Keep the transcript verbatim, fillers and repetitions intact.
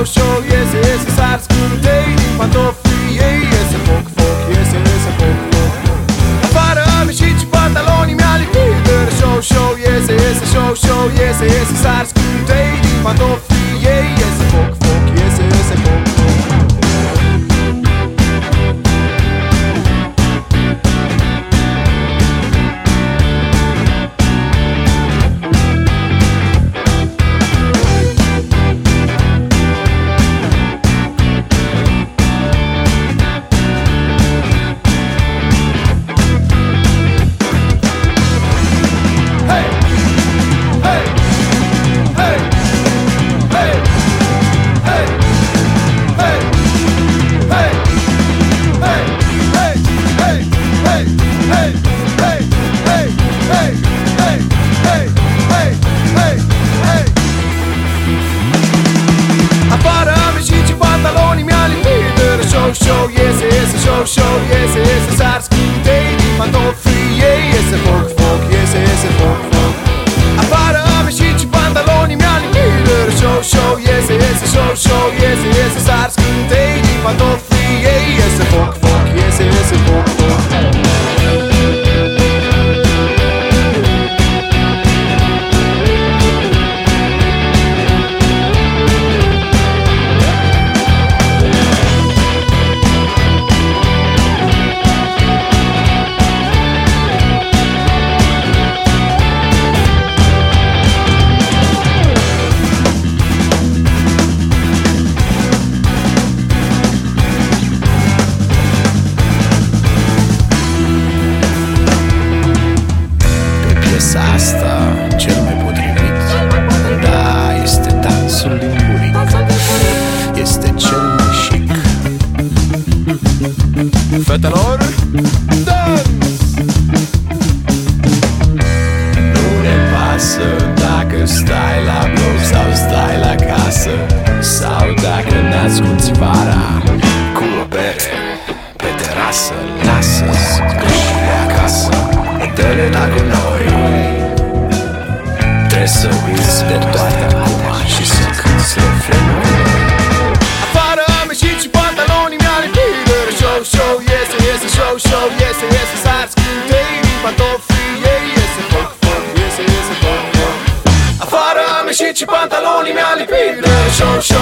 show, iese, iese sar scântei din pantofii ei, iese foc, foc, iese, iese foc, foc. Afară amici și pantalonii mi-a lipit. Show, show, iese, iese, show, show, iese, iese sar scântei din pantofii ei, iese foc, foc, iese, iese foc, foc. Show, iese, iese, show, show, iese, iese sar scântei din pantofii ei, iese foc, foc, iese, iese foc, foc. Afară amici și pantalonii mi-a lipit. Show, show, iese, iese, show, show, iese, iese sar scântei din pantofii ei, iese foc, foc, iese, iese foc, foc. Asta, cel mai potrivit, da, este dansul din buric, este cel mai chic. Fetelor, dans! Nu ne pasă dacă stai la bloc sau stai la casă, sau dacă n-asculti vara cu o bere pe terasă. Lasă-ți grășile acasă, dă-le la cu noi. Trebuie să uiți de toate acum și să cânti refrenul. Afară amici și pantalonii mi-a lipit. Show, show, iese, iese, show, show, iese, iese sar scântei din pantofii ei, iese foc, foc, iese, iese foc, foc. Afară amici și pantalonii mi-a lipit. Show, show